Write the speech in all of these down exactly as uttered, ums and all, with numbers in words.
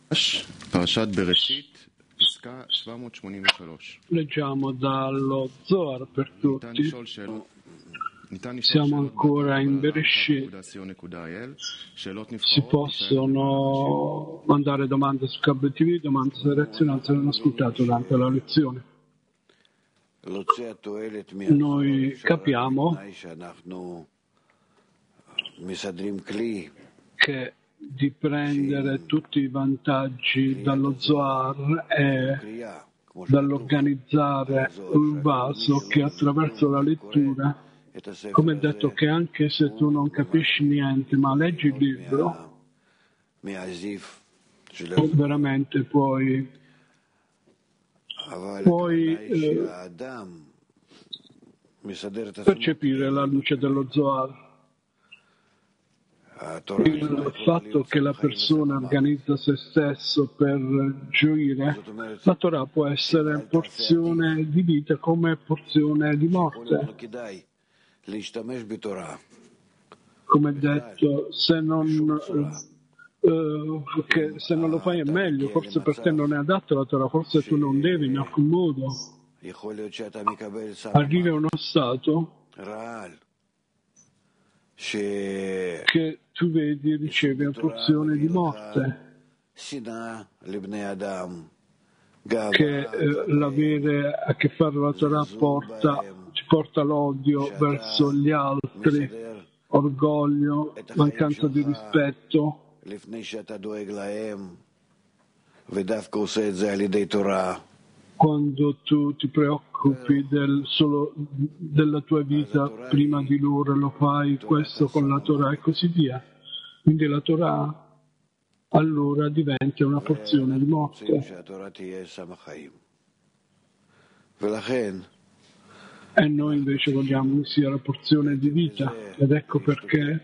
פרשת בראשית, פסקה שבע מאות שמונים ושלוש. Leggiamo dallo Zohar per tutti. Siamo ancora in Bereshit. Si possono mandare domande su K B T V, domande selezionate se non ascoltate durante la lezione. Noi capiamo che di prendere tutti i vantaggi dallo Zohar e dall'organizzare un vaso che attraverso la lettura, come detto, che anche se tu non capisci niente ma leggi il libro, veramente puoi, puoi eh, percepire la luce dello Zohar. Il fatto che la persona organizza se stesso per gioire, la Torah può essere porzione di vita come porzione di morte. Come detto, se non, eh, che se non lo fai è meglio, forse per te non è adatta la Torah, forse tu non devi in alcun modo. Arrivi a uno stato che tu vedi, ricevi una porzione di morte, che eh, l'avere a che fare la Torah porta, ci porta l'odio verso gli altri, orgoglio, mancanza di rispetto. Quando tu ti preoccupi del solo della tua vita prima di loro, lo fai questo con la Torah e così via. Quindi la Torah allora diventa una porzione di morte. E noi invece vogliamo che sia la porzione di vita. Ed ecco perché,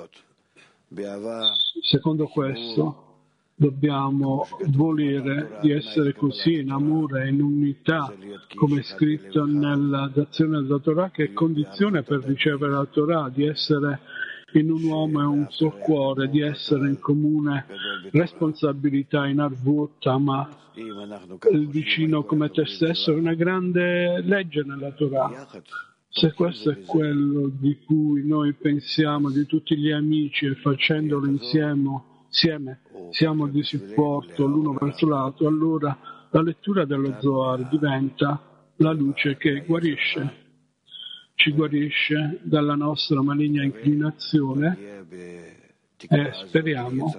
secondo questo, dobbiamo volere di essere così in amore e in unità, come è scritto nella dazione della Torah, che è condizione per ricevere la Torah, di essere in un uomo e un suo cuore, di essere in comune responsabilità, in arvutta, ma il vicino come te stesso è una grande legge nella Torah. Se questo è quello di cui noi pensiamo, di tutti gli amici, e facendolo insieme, insieme siamo di supporto l'uno verso l'altro, allora la lettura dello Zohar diventa la luce che guarisce, ci guarisce dalla nostra maligna inclinazione e speriamo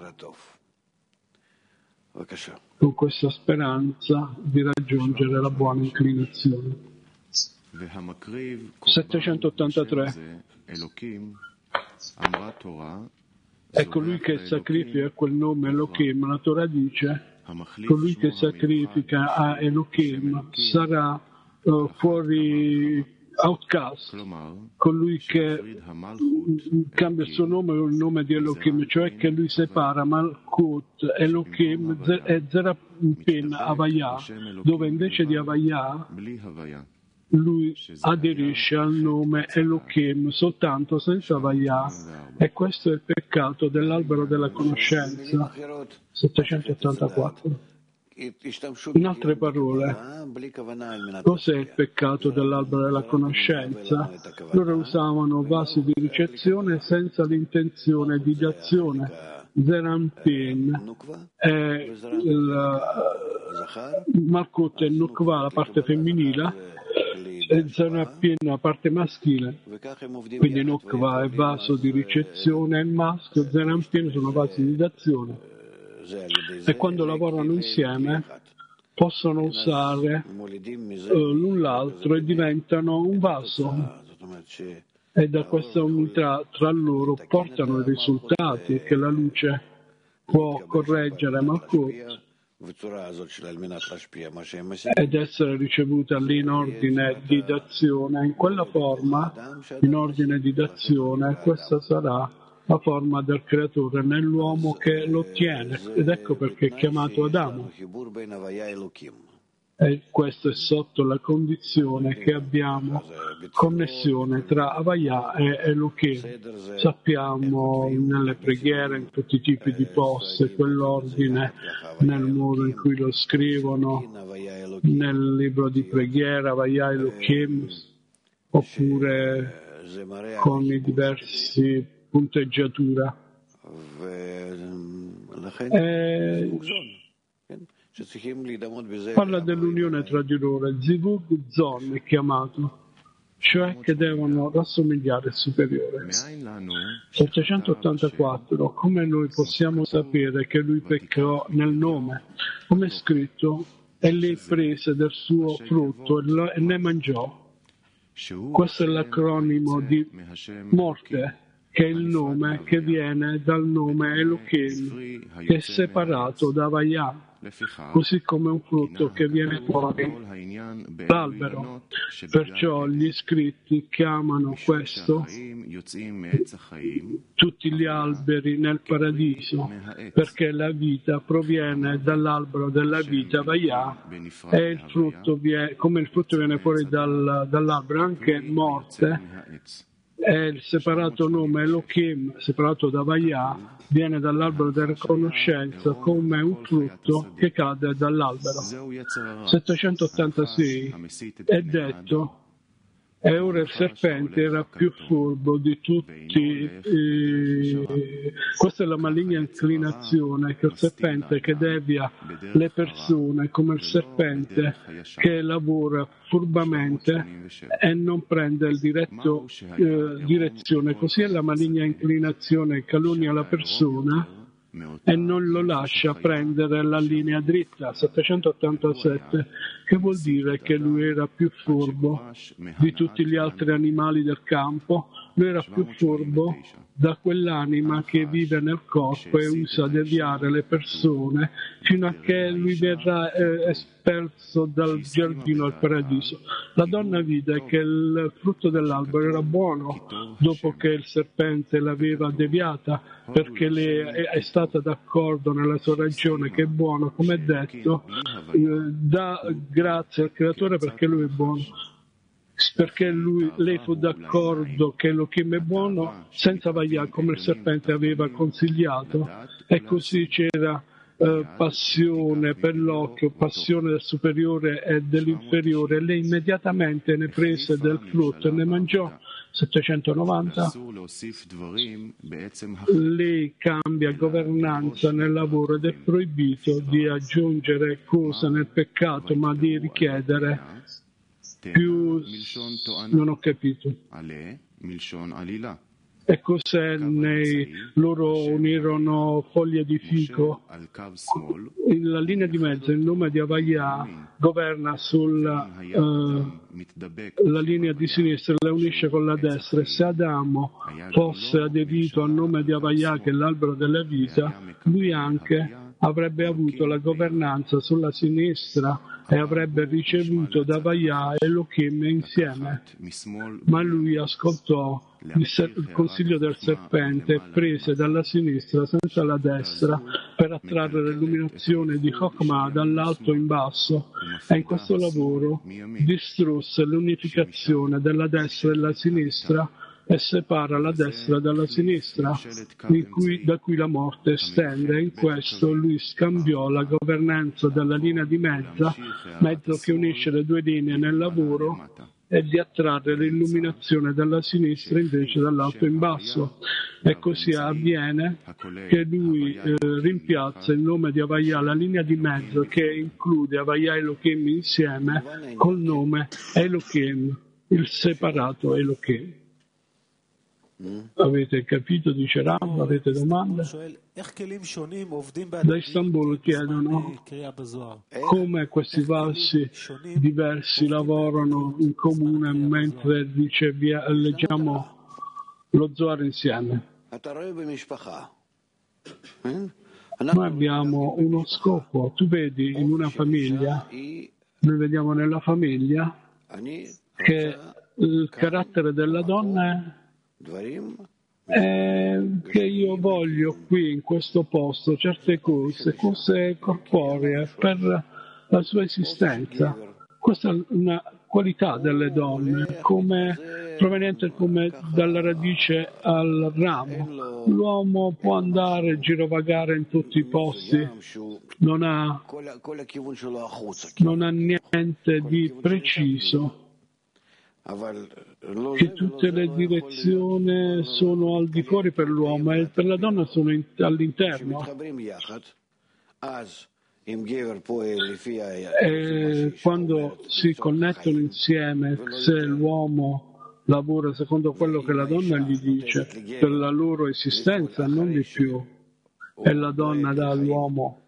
con questa speranza di raggiungere la buona inclinazione. settecentottantatré. E colui che sacrifica quel nome Elohim, la Torah dice, colui che sacrifica a Elohim sarà uh, fuori outcast, colui che cambia il suo nome con il nome di Elohim, cioè che lui separa Malkut, Elohim e Zerapin, Havaya, dove invece di Havaya lui aderisce al nome Elohim soltanto senza Havaya, e questo è il peccato dell'albero della conoscenza. settecentottantaquattro. In altre parole, cos'è il peccato dell'albero della conoscenza? Loro usavano vasi di ricezione senza l'intenzione di dazione. Zerampin e il Malkut e Nukva, la parte femminile, e Zerampin la parte maschile. Quindi Nukva è vaso di ricezione e il maschio, Zerampin sono vasi di dazione. E quando lavorano insieme possono usare uh, l'un l'altro e diventano un vaso, e da questa unità tra loro portano i risultati che la luce può correggere Malkut ed essere ricevuta lì in ordine di dazione. In quella forma, in ordine di dazione, questa sarà la forma del creatore nell'uomo che lo ottiene, ed ecco perché è chiamato Adamo. E questo è sotto la condizione che abbiamo connessione tra Havaya e Elohim. Sappiamo nelle preghiere, in tutti i tipi di poste, quell'ordine nel modo in cui lo scrivono nel libro di preghiera, Havaya Elohim, oppure con i diversi punteggiatura. E parla dell'unione tra di loro, Zivug Zon è chiamato, cioè che devono rassomigliare al superiore. settecentottantaquattro. Come noi possiamo sapere che lui peccò nel nome? Come è scritto, e lei prese del suo frutto e ne mangiò. Questo è l'acronimo di morte, che è il nome che viene dal nome Elohim, che è separato da Havaya, così come un frutto che viene fuori dall'albero. Perciò gli scritti chiamano questo tutti gli alberi nel paradiso, perché la vita proviene dall'albero della vita, Havaya, e il frutto viene, come il frutto viene fuori dal, dall'albero, anche morte. E il separato nome Elohim, separato da Havaya, viene dall'albero della conoscenza come un frutto che cade dall'albero. settecentottantasei. È detto, e ora il serpente era più furbo di tutti. Eh, questa è la maligna inclinazione, che il serpente che devia le persone, come il serpente che lavora furbamente e non prende il diretto eh, direzione. Così è la maligna inclinazione, calunnia la persona e non lo lascia prendere la linea dritta. settecentottantasette, che vuol dire che lui era più furbo di tutti gli altri animali del campo. Lui era più furbo da quell'anima che vive nel corpo e usa deviare le persone fino a che lui verrà eh, espelso dal giardino al paradiso. La donna vide che il frutto dell'albero era buono dopo che il serpente l'aveva deviata, perché lei è stata d'accordo nella sua ragione che è buono, come è detto, eh, dà grazie al creatore perché lui è buono. Perché lui, lei fu d'accordo che Elohim è buono senza Havaya, come il serpente aveva consigliato, e così c'era eh, passione per l'occhio, passione del superiore e dell'inferiore. Lei immediatamente ne prese del frutto e ne mangiò. settecentonovanta. Lei cambia governanza nel lavoro ed è proibito di aggiungere cose nel peccato, ma di richiedere più. Non ho capito. E cos'è? Nei, loro unirono foglie di fico. La linea di mezzo, il nome di Havaya, governa sulla uh, la linea di sinistra, la unisce con la destra. E se Adamo fosse aderito al nome di Havaya, che è l'albero della vita, lui anche avrebbe avuto la governanza sulla sinistra e avrebbe ricevuto da Havaya e Elohim insieme. Ma lui ascoltò il, ser- il consiglio del serpente e prese dalla sinistra senza la destra per attrarre l'illuminazione di Chokmah dall'alto in basso, e in questo lavoro distrusse l'unificazione della destra e della sinistra e separa la destra dalla sinistra, in cui, da cui la morte stende. In questo lui scambiò la governanza della linea di mezzo, mezzo che unisce le due linee nel lavoro, e di attrarre l'illuminazione dalla sinistra invece dall'alto in basso. E così avviene che lui eh, rimpiazza il nome di Havaya, la linea di mezzo che include Havaya e Elohim insieme, col nome Elohim, il separato Elohim. Avete capito? Dice Ram, avete domande? Da Istanbul chiedono come questi versi diversi lavorano in comune mentre dice, via, leggiamo lo Zohar insieme. Noi abbiamo uno scopo. Tu vedi in una famiglia, noi vediamo nella famiglia che il carattere della donna è Eh, che io voglio qui in questo posto certe cose, cose corporee, per la sua esistenza. Questa è una qualità delle donne, come, proveniente come dalla radice al ramo. L'uomo può andare, girovagare in tutti i posti, non ha, non ha niente di preciso, che tutte le direzioni sono al di fuori per l'uomo e per la donna sono in, all'interno. E quando si connettono insieme, se l'uomo lavora secondo quello che la donna gli dice per la loro esistenza, non di più, e la donna dà all'uomo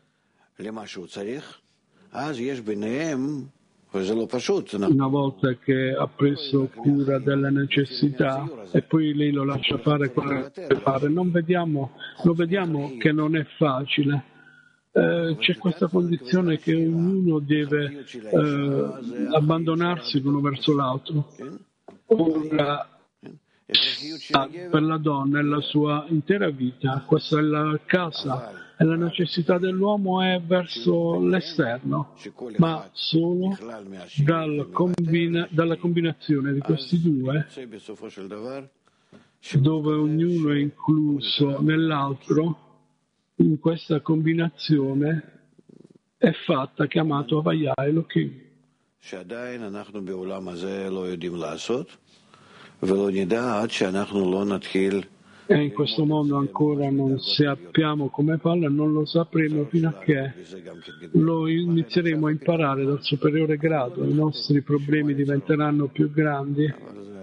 una volta che ha preso cura delle necessità e poi lei lo lascia fare quello che deve fare, non vediamo, lo vediamo che non è facile. Eh, c'è questa condizione che ognuno deve eh, abbandonarsi l'uno verso l'altro. Ora, per la donna è la sua intera vita, questa è la casa e la necessità dell'uomo è verso l'esterno, ma solo dal combina, dalla combinazione di questi due, dove ognuno è incluso nell'altro. In questa combinazione è fatta, chiamato Havaya Elohim. E in questo mondo ancora non sappiamo come farlo e non lo sapremo fino a che lo inizieremo a imparare dal superiore grado. I nostri problemi diventeranno più grandi.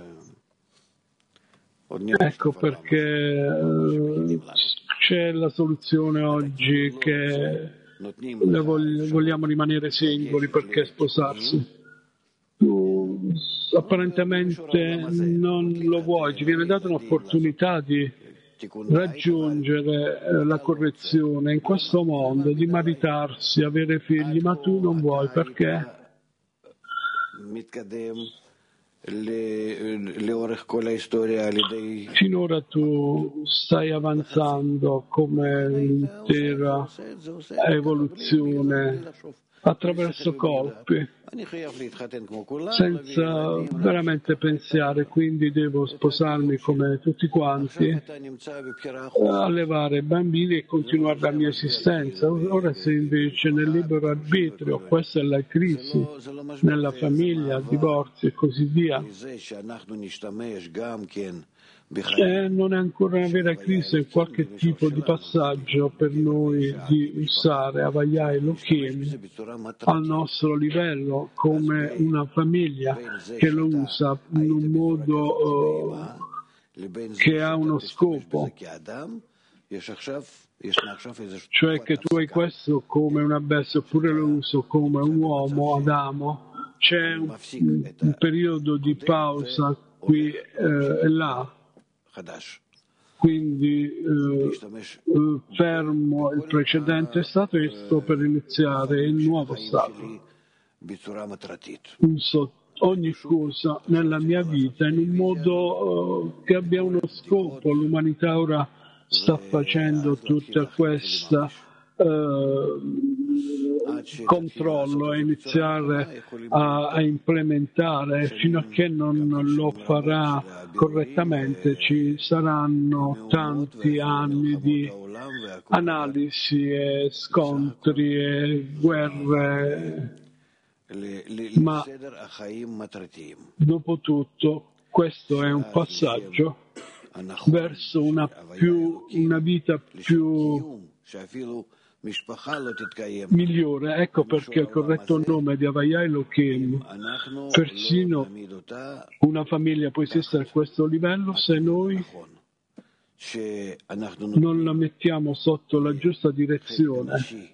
Ecco perché eh, c'è la soluzione oggi che vogliamo rimanere singoli perché sposarsi. Tu apparentemente non lo vuoi, ti viene data un'opportunità di raggiungere eh, la correzione in questo mondo, di maritarsi, avere figli, ma tu non vuoi perché? Finora tu stai avanzando come l'intera evoluzione attraverso colpi, senza veramente pensare, quindi devo sposarmi come tutti quanti, allevare bambini e continuare la mia esistenza. Ora sei invece nel libero arbitrio, questa è la crisi nella famiglia, divorzi e così via. E non è ancora una vera crisi, è qualche tipo di passaggio per noi di usare Havaya Elohim al nostro livello come una famiglia che lo usa in un modo uh, che ha uno scopo, cioè che tu hai questo come una bestia oppure lo uso come un uomo, Adamo. C'è un, un periodo di pausa qui eh, e là. Quindi eh, fermo il precedente stato e sto per iniziare il nuovo stato. Uso ogni cosa nella mia vita in un modo eh, che abbia uno scopo. L'umanità ora sta facendo tutta questa eh, controllo e iniziare a, a implementare. Fino a che non lo farà correttamente ci saranno tanti anni di analisi e scontri e guerre, ma dopo tutto questo è un passaggio verso una, più, una vita più migliore. Ecco perché il corretto nome di Havaya Elohim, persino una famiglia può esistere a questo livello se noi non la mettiamo sotto la giusta direzione.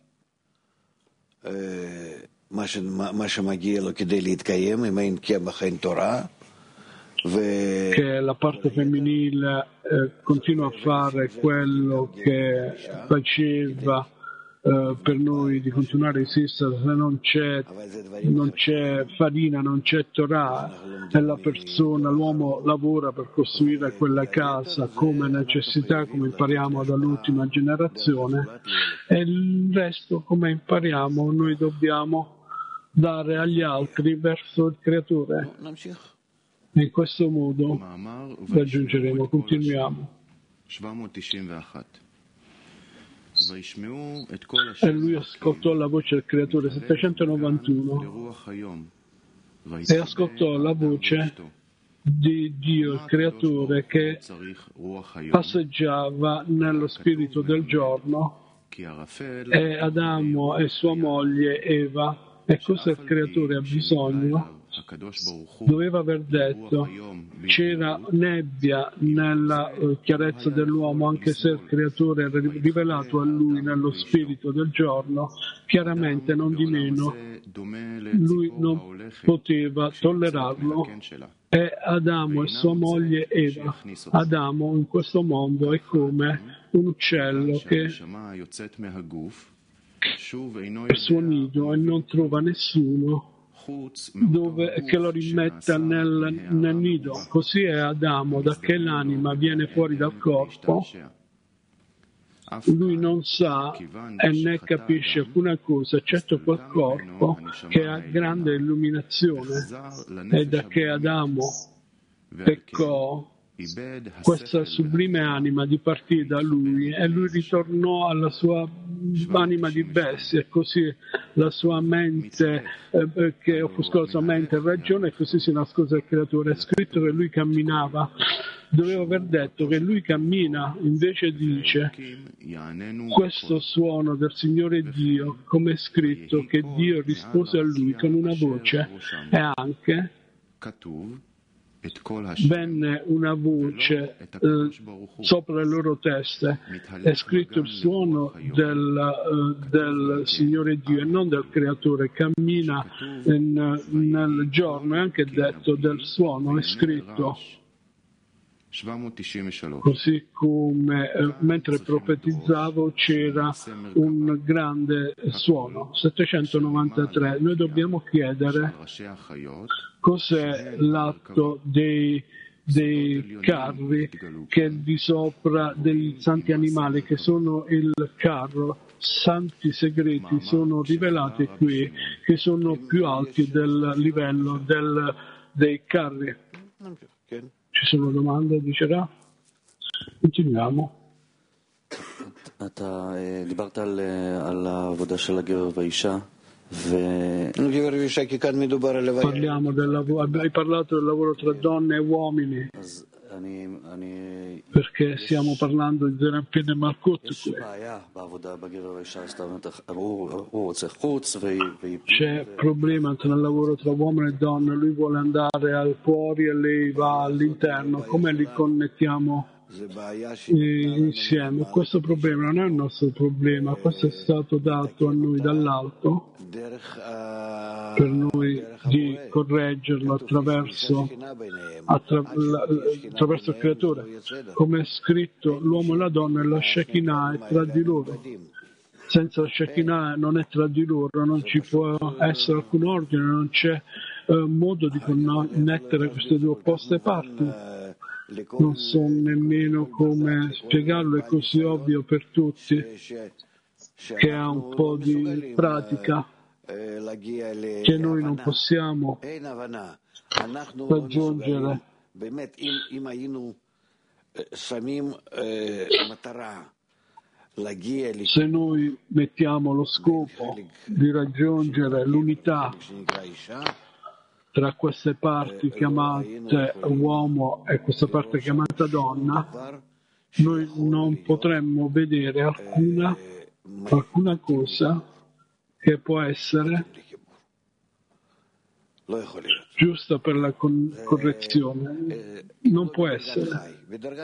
Che la parte femminile eh, continua a fare quello che faceva Uh, per noi di continuare a esistere. Se non c'è, non c'è farina, non c'è Torah, e la persona, l'uomo lavora per costruire quella casa come necessità, come impariamo dall'ultima generazione, e il resto come impariamo noi dobbiamo dare agli altri verso il Creatore. E in questo modo raggiungeremo, continuiamo. E lui ascoltò la voce del Creatore, settecentonovantuno, e ascoltò la voce di Dio, il Creatore, che passeggiava nello spirito del giorno, e Adamo e sua moglie Eva. E cosa il Creatore ha bisogno? Doveva aver detto: c'era nebbia nella uh, chiarezza dell'uomo, anche se il Creatore era rivelato a lui nello spirito del giorno, chiaramente non di meno lui non poteva tollerarlo. E Adamo e sua moglie Eva. Adamo in questo mondo è come un uccello che il suo nido e non trova nessuno dove, che lo rimetta nel, nel nido. Così è Adamo, da che l'anima viene fuori dal corpo, lui non sa e né capisce alcuna cosa, eccetto quel corpo che ha grande illuminazione. E da che Adamo peccò, questa sublime anima dipartì da lui e lui ritornò alla sua anima di bestia, e così la sua mente eh, che offuscò la sua mente in ragione, e così si nascose il Creatore. È scritto che lui camminava, doveva aver detto che lui cammina, invece dice questo suono del Signore Dio, come è scritto che Dio rispose a lui con una voce, e anche venne una voce eh, sopra le loro teste. È scritto il suono del, uh, del Signore Dio e non del Creatore. Cammina in, nel giorno, è anche detto del suono, è scritto. Così come eh, mentre profetizzavo c'era un grande suono. settecentonovantatré. Noi dobbiamo chiedere cos'è l'atto dei, dei carri che è di sopra dei santi animali, che sono il carro. Santi segreti sono rivelati qui, che sono più alti del livello del, dei carri. Ci sono domande, dicerà? Continuiamo. אתה דיברת על, על העבודה של הגבר והאישה. Parliamo del lavoro, hai parlato del lavoro tra donne e uomini, perché stiamo parlando di Zerampin Malkut qui. C'è problema nel lavoro tra uomo e donna, lui vuole andare al fuori e lei va all'interno. Come li connettiamo insieme? Questo problema non è un nostro problema, questo è stato dato a noi dall'alto per noi di correggerlo attraverso, attra, attraverso il Creatore. Come è scritto, l'uomo e la donna e la Shekinah è tra di loro. Senza la Shekinah non è tra di loro, non ci può essere alcun ordine, non c'è eh, modo di connettere queste due opposte parti. Non so nemmeno come spiegarlo, è così ovvio per tutti che ha un po' di pratica, che noi non possiamo raggiungere. Se noi mettiamo lo scopo di raggiungere l'unità tra queste parti chiamate uomo e questa parte chiamata donna, noi non potremmo vedere alcuna, alcuna cosa che può essere giusta per la con- correzione. Non può essere.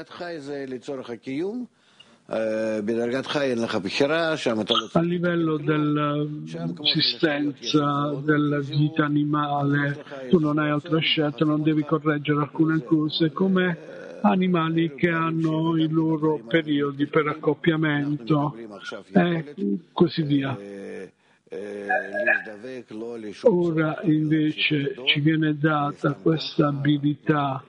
A livello dell'esistenza della vita animale, tu non hai altra scelta, non devi correggere alcune cose, come animali che hanno i loro periodi per accoppiamento e così via. Ora invece ci viene data questa abilità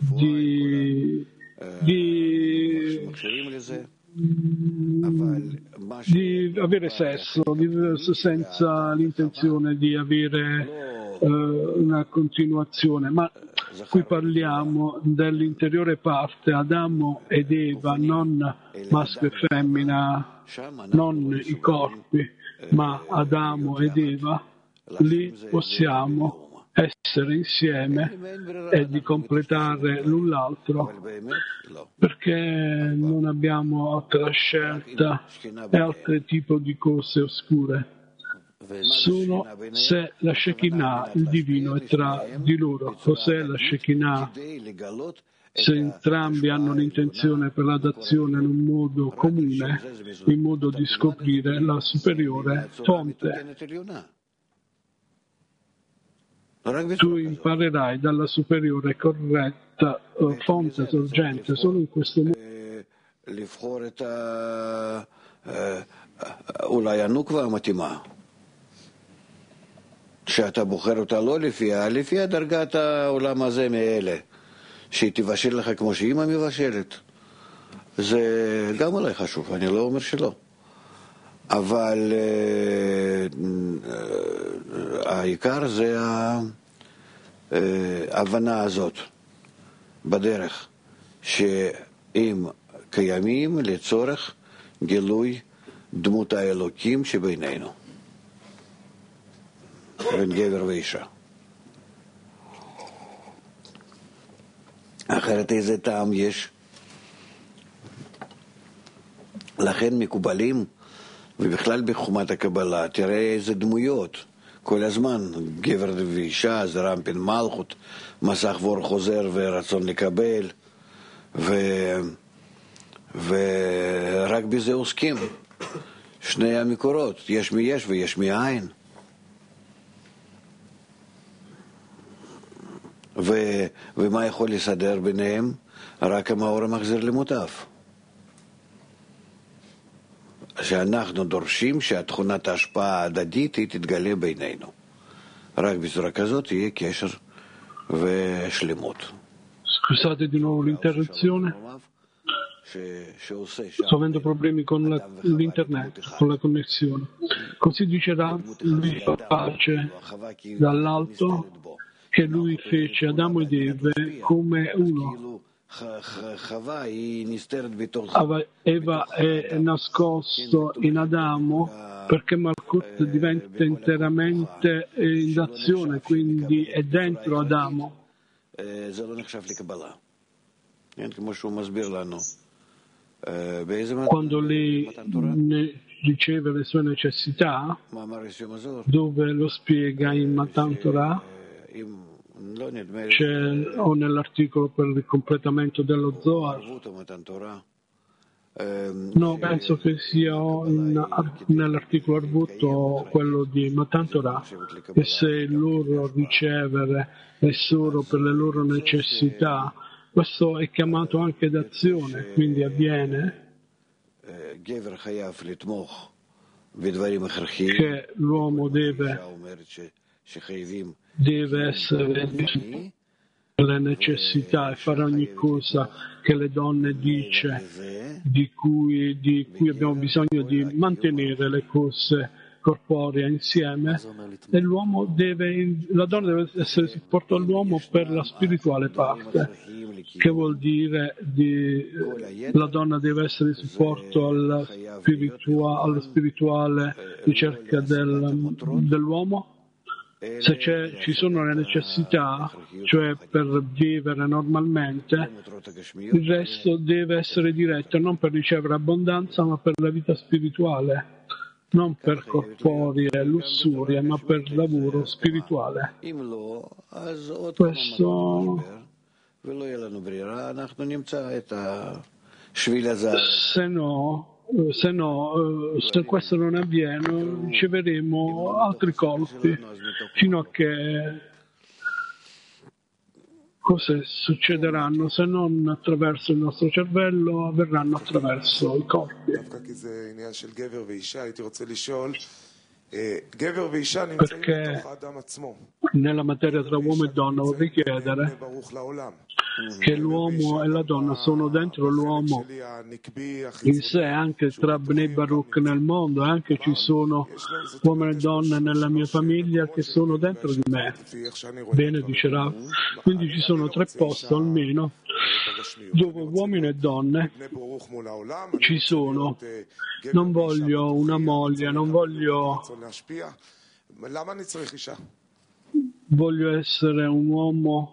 di, di di avere sesso di, senza l'intenzione di avere eh, una continuazione, ma qui parliamo dell'interiore parte, Adamo ed Eva, non maschio e femmina, non i corpi, ma Adamo ed Eva. Lì possiamo essere insieme e di completare l'un l'altro, perché non abbiamo altra scelta e altri tipi di cose oscure. Solo se la Shekinah, il divino, è tra di loro. Cos'è la Shekinah? Se entrambi hanno l'intenzione per l'adozione in un modo comune, in modo di scoprire la superiore fonte. Tu imparerai dalla superiore corretta uh, fonte sorgente solo in questo modo. שאתה בוחר אותה לא לפיה, לפי דרגת העולם הזה מאלה, שהיא תבשל לך כמו שאימא מבשלת. זה גם אולי חשוב, אני לא אומר שלא. אבל העיקר זה ההבנה הזאת בדרך, שאם קיימים לצורך גילוי דמות האלוקים שבינינו. בין גבר ואישה. אחרת איזה טעם יש? לכן מקובלים, ובכלל בחומת הקבלה, תראה איזה דמויות, כל הזמן, גבר ואישה, זה רמפין מלכות, מסך וור חוזר ורצון לקבל, ו... ורק בזה עוסקים. שני המקורות, יש מי יש ויש מי אין. ו... ומה יכול לסדר ביניהם? רק המאור המחזיר למוטף. שאנחנו דורשים שהתכונת ההשפעה ההדדית היא תתגלה בינינו. רק בצורה כזאת יהיה קשר ושלמות. Scusate di nuovo l'interruzione. Sto avendo problemi con la, l'internet, con la connessione. Così dicerà lui fa pace dall'alto che lui fece Adamo ed Eve come uno. Eva è nascosto in Adamo perché Malkut diventa interamente in azione, quindi è dentro Adamo. Quando lei ne riceve le sue necessità, dove lo spiega in Matan Torah, c'è o nell'articolo per il completamento dello Zohar. No, penso che sia in, nell'articolo Arvut o quello di Matan Torah, che se il loro ricevere è solo per le loro necessità, questo è chiamato anche d'azione, quindi avviene che l'uomo deve deve essere le necessità e fare ogni cosa che le donne dice di cui, di cui abbiamo bisogno di mantenere le cose corporee insieme, e l'uomo deve, la donna deve essere supporto all'uomo per la spirituale parte, che vuol dire di, la donna deve essere supporto alla spiritua, alla spirituale ricerca del, dell'uomo. Se c'è, ci sono le necessità, cioè per vivere normalmente, il resto deve essere diretto non per ricevere abbondanza, ma per la vita spirituale, non per corporie lussurie, ma per lavoro spirituale. Questo, se no, se no, se questo non avviene, riceveremo altri colpi fino a che cose succederanno, se non attraverso il nostro cervello, avverranno attraverso i corpi. Perché nella materia tra uomo e donna vorrei chiedere che l'uomo e la donna sono dentro l'uomo in sé, anche tra Bnei Baruch nel mondo, anche ci sono uomini e donne nella mia famiglia che sono dentro di me. Bene, dice Rav. Quindi ci sono tre posti almeno dove uomini e donne ci sono. Non voglio una moglie, non voglio voglio essere un uomo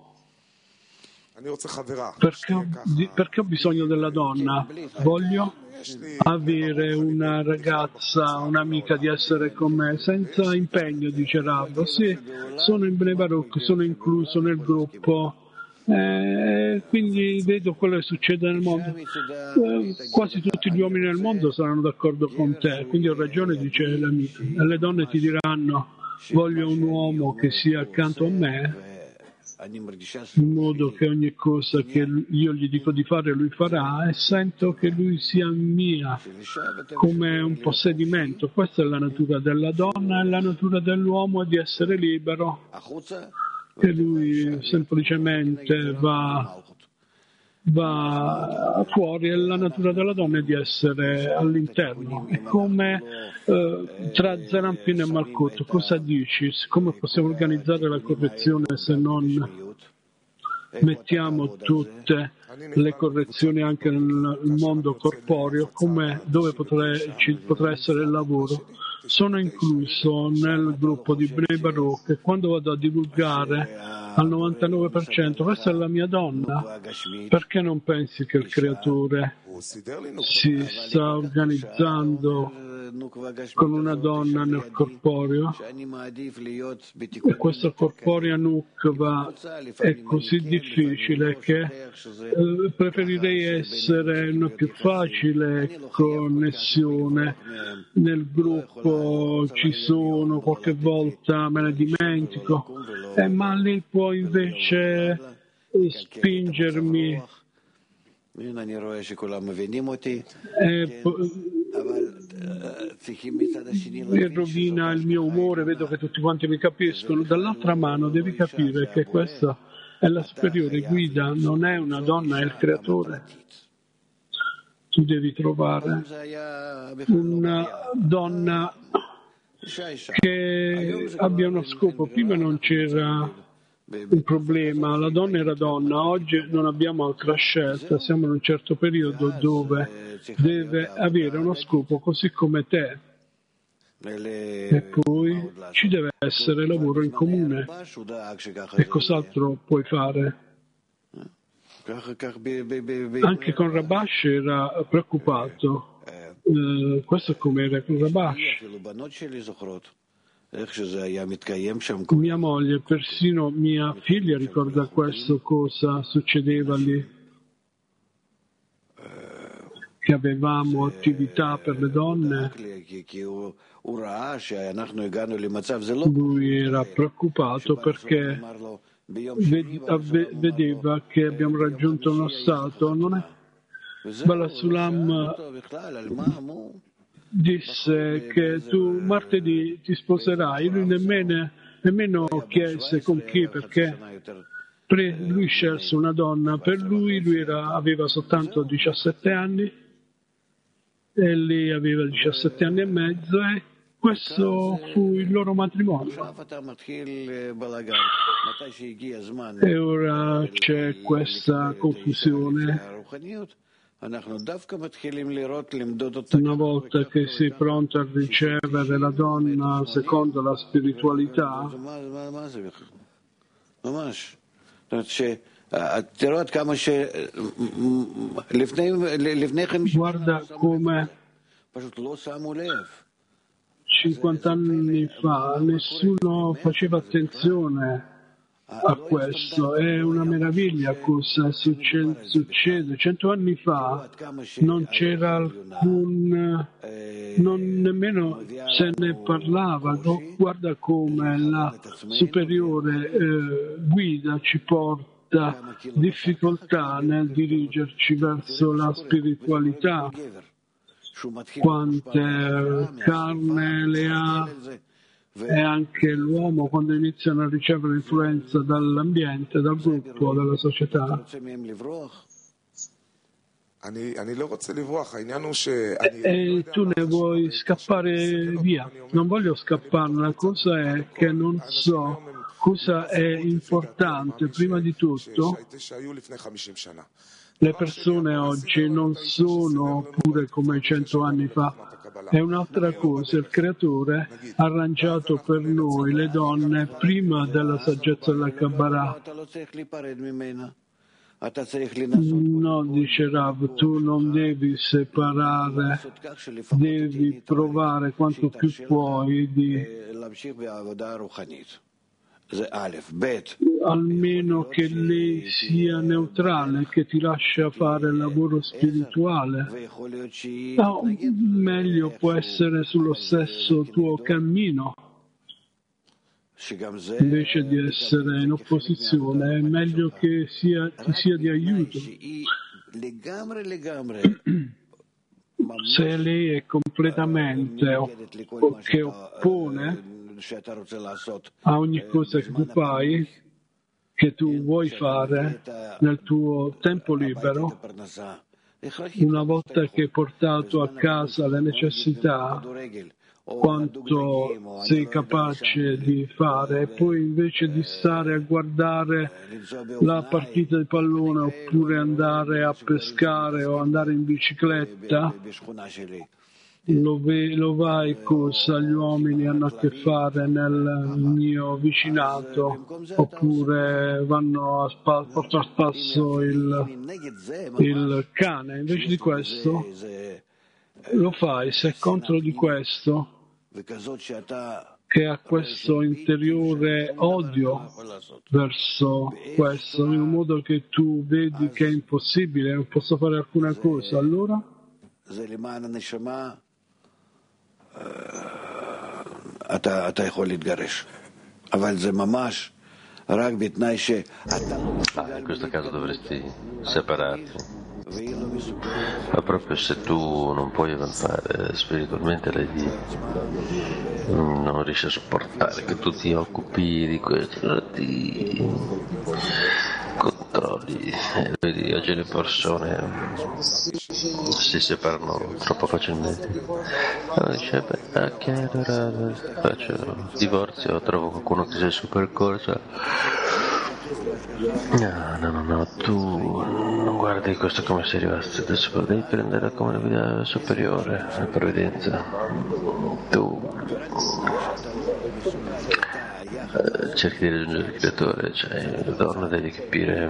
perché ho, perché ho bisogno della donna. Voglio avere una ragazza, un'amica di essere con me senza impegno, dice Rav. Sì, sono in Bnei Baruch, sono incluso nel gruppo, eh, quindi vedo quello che succede nel mondo. Eh, quasi tutti gli uomini nel mondo saranno d'accordo con te, quindi ho ragione, dice l'amico. E le donne ti diranno: voglio un uomo che sia accanto a me, in modo che ogni cosa che io gli dico di fare lui farà, e sento che lui sia mia come un possedimento. Questa è la natura della donna, e la natura dell'uomo è di essere libero, che lui semplicemente va va fuori, e la natura della donna è di essere all'interno. È come eh, tra Zerampin e Malkut. Cosa dici? Come possiamo organizzare la correzione se non mettiamo tutte le correzioni anche nel mondo corporeo? Come, dove potrà, ci potrà essere il lavoro? Sono incluso nel gruppo di Bnei Baruch, e quando vado a divulgare al novantanove per cento questa è la mia donna, perché non pensi che il creatore si sta organizzando con una donna nel corporeo, e questo corporeo Nukva è così difficile che eh, preferirei essere una più facile connessione nel gruppo. Ci sono, qualche volta me ne dimentico, eh, ma lì può invece eh, spingermi e, e rovina il mio umore. Vedo che tutti quanti mi capiscono. Dall'altra mano devi capire che questa è la superiore guida, non è una donna, è il creatore. Tu devi trovare una donna che abbia uno scopo. Prima non c'era un problema, la donna era donna. Oggi non abbiamo altra scelta, siamo in un certo periodo dove deve avere uno scopo così come te, e poi ci deve essere lavoro in comune. E cos'altro puoi fare? Anche con Rabash era preoccupato. Eh, questo è come era con Rabash. Mia moglie, persino mia figlia ricorda questo, cosa succedeva lì, che avevamo attività per le donne. Lui era preoccupato perché vedeva che abbiamo raggiunto uno stato. Non è Balasulam disse che tu martedì ti sposerai. Lui nemmeno, nemmeno chiese con chi, perché lui scelse una donna. Per lui, lui era, aveva soltanto diciassette anni e lei aveva diciassette anni e mezzo, e questo fu il loro matrimonio. E ora c'è questa confusione. Una volta che sei pronto a ricevere la donna secondo la spiritualità, guarda come cinquanta anni fa nessuno faceva attenzione a questo. È una meraviglia cosa succede. succede. Cento anni fa non c'era alcun, non nemmeno se ne parlava. Guarda come la superiore eh, guida ci porta difficoltà nel dirigerci verso la spiritualità. Quante carne le ha e anche l'uomo quando iniziano a ricevere influenza dall'ambiente, dal gruppo, dalla società. E tu ne vuoi scappare via. Non voglio scappare, la cosa è che non so cosa è importante. Prima di tutto, le persone oggi non sono pure come cento anni fa. È un'altra cosa, il creatore ha arrangiato per noi le donne prima della saggezza della Kabbalah. No, dice Rav, tu non devi separare, devi provare quanto più puoi di almeno che lei sia neutrale, che ti lascia fare il lavoro spirituale. No, meglio può essere sullo stesso tuo cammino. Invece di essere in opposizione, è meglio che sia, ti sia di aiuto. Se lei è completamente o, o che oppone a ogni cosa che tu fai, che tu vuoi fare nel tuo tempo libero, una volta che hai portato a casa le necessità, quanto sei capace di fare, e poi invece di stare a guardare la partita di pallone oppure andare a pescare o andare in bicicletta, lo, ve, lo vai cosa gli uomini hanno a che fare nel mio vicinato, oppure vanno a spa, portare a spasso il, il cane. Invece di questo lo fai, se è contro di questo, che ha questo interiore odio verso questo, in un modo che tu vedi che è impossibile, non posso fare alcuna cosa, allora אתה יכול להתגרש, אבל זה ממש רק בתנאי שאתה לא... Ah, in questo caso dovresti separarti. Ma proprio se tu non puoi avanzare spiritualmente, lei non riesce a sopportare che tu ti occupi di questo, ti controlli. Vedi, oggi le persone si separano troppo facilmente. Allora dice, beh, ok, allora faccio divorzio, trovo qualcuno che sia sul percorso. No, no, no, no, tu non guardi questo come sei arrivato, adesso devi prendere come una guida superiore, la provvidenza. Tu eh, cerchi di raggiungere il creatore, cioè la donna devi capire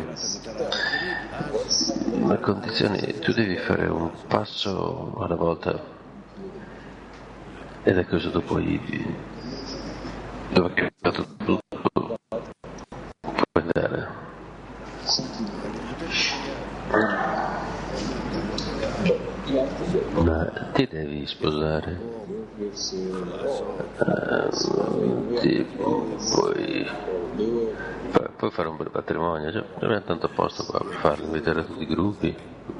le condizioni, tu devi fare un passo alla volta ed è questo tu puoi, dove è capitato tutto, puoi andare. Ma ti devi sposare, uh, ti puoi, puoi fare un bel matrimonio, cioè, non è tanto a posto qua per farlo, invitare tutti i gruppi.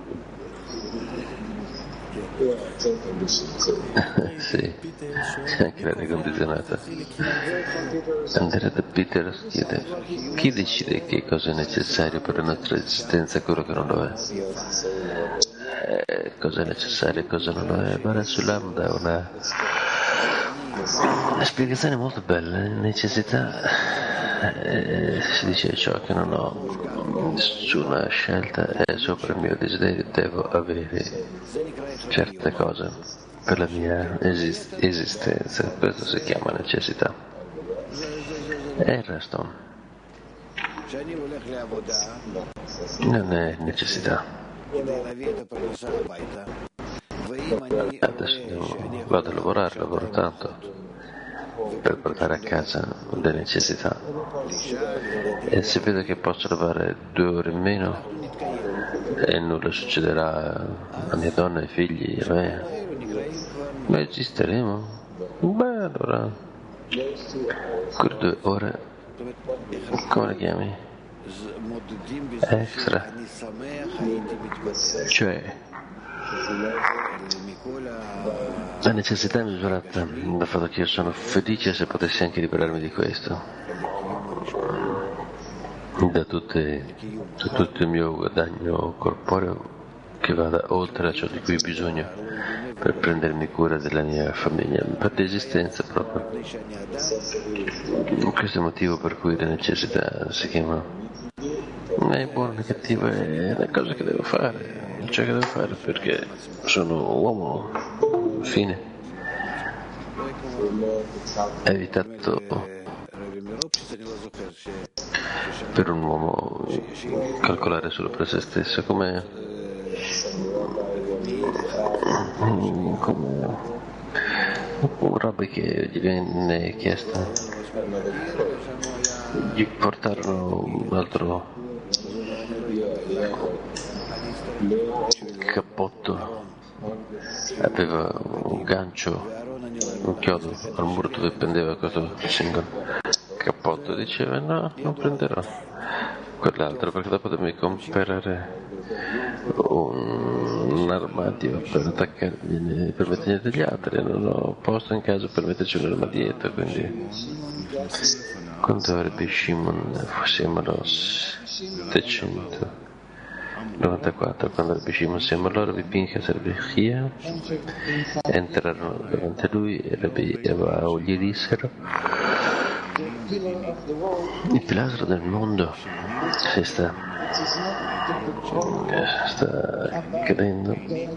Sì, c'è anche l'aria condizionata. Andare da Peter chiede: chi decide che cosa è necessario per la nostra esistenza e quello che non lo è? Eh, cosa è necessario e cosa non lo è? Bara Sulam dà una, una spiegazione molto bella. Necessità, eh, si dice ciò che non ho nessuna scelta è sopra il mio desiderio, devo avere certe cose per la mia esist- esistenza, questo si chiama necessità. E il resto non è necessità. Adesso devo, vado a lavorare, lavoro tanto per portare a casa le necessità, e se vedo che posso lavorare due ore in meno e nulla succederà a mia donna, ai figli, a me, ma esisteremo? Beh, allora quelle due ore, come le chiami? Extra, cioè La necessità è misurata dal fatto che io sono felice se potessi anche liberarmi di questo, da, tutte, da tutto il mio guadagno corporeo che vada oltre a ciò di cui ho bisogno per prendermi cura della mia famiglia, per l'esistenza proprio. Questo è il motivo per cui la necessità si chiama. Non è buono o negativo, è una cosa che devo fare, ciò che devo fare perché sono uomo, fine. È evitato per un uomo calcolare solo per se stesso, come, come un rabbi che gli venne chiesta, gli portarono un altro cappotto, aveva un gancio, un chiodo al muro dove pendeva questo singolo cappotto, diceva no, non prenderò quell'altro perché dopo devi comprare un, un armadio per attaccarmi, per mettere degli altri, non ho posto in casa per metterci un armadietto, quindi quando Rabbi Shimon siamo allo settecentonovantaquattro, quando Rabbi Shimon siamo loro, Rabbi Pinchas e Rabbi Chia entrarono davanti a lui e Rabbi Abau gli dissero: il pilastro del mondo si sta, sta cadendo,